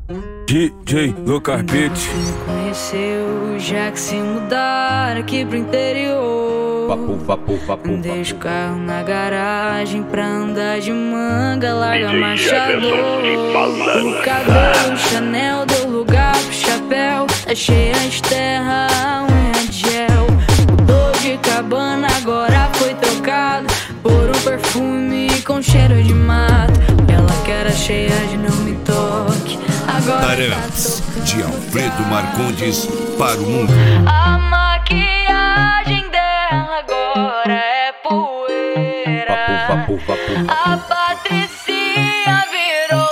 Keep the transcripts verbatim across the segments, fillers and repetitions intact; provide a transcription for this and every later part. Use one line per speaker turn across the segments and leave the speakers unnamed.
D J Lucas Beats.
Conheceu já que se mudar aqui pro interior.
Papo, papo, papo,
Deixa o carro na garagem pra andar de manga, larga marchador. O cabelo Chanel deu lugar pro chapéu, tá cheia de terra, a unha de gel. Mudou de cabana, agora foi trocado por um perfume com cheiro de mato. Ela que era cheia de não me toque, agora
Taramps, de Alfredo Marcondes para o mundo.
a maquiagem dela agora é poeira.
Papo, papo, papo.
A Patricinha virou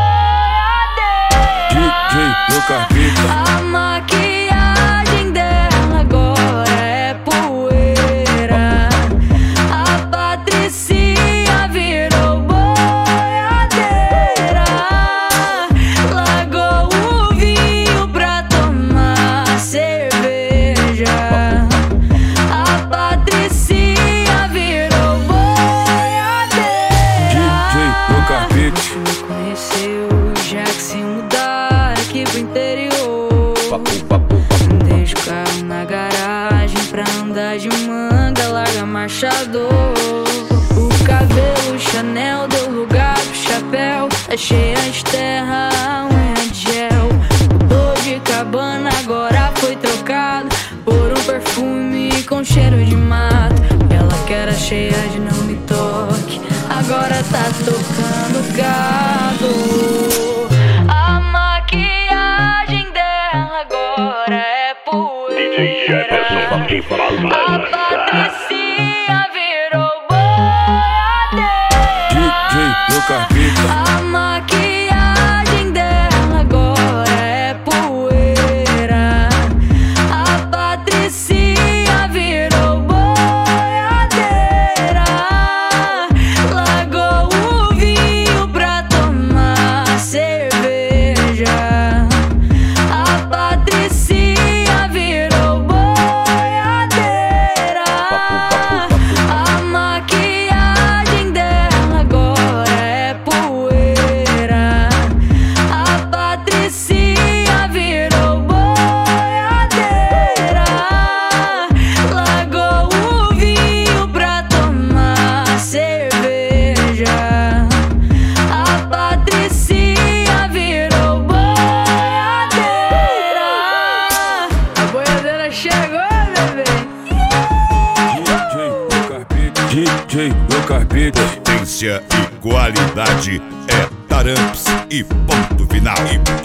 D J Lucas
boiadeira.
Beats.
A maquiagem dela agora é poeira. A Patricinha virou boiadeira. Largou o vinho pra tomar cerveja. A Patricinha virou boiadeira.
D J Lucas Beats.
Me conheceu já que se mudar aqui pro interior.
Papo, papo, papo.
Deixa o carro na garagem pra andar de manga, larga marchador. O cabelo Chanel deu lugar pro chapéu, tá cheia de terra, a unha de gel. Mudou de cabana, agora foi trocado por um perfume com cheiro de mato. Ela que era cheia de não me toque, agora tá tocando gado. A maquiagem dela agora é poeira. A Patricinha virou boiadeira.
D J Lucas Beats.
A maquiagem dela agora é poeira. A Patricinha virou boiadeira. Largou o vinho pra tomar cerveja. A Patricinha virou boiadeira. A maquiagem dela agora é poeira. A Patricinha virou boiadeira. Largou o vinho pra tomar cerveja. A Patricinha virou boiadeira. A boiadeira chegou, bebê.
D J Lucas Beats. D J Lucas Beats.
Potência e qualidade é Taramps e ponto final. E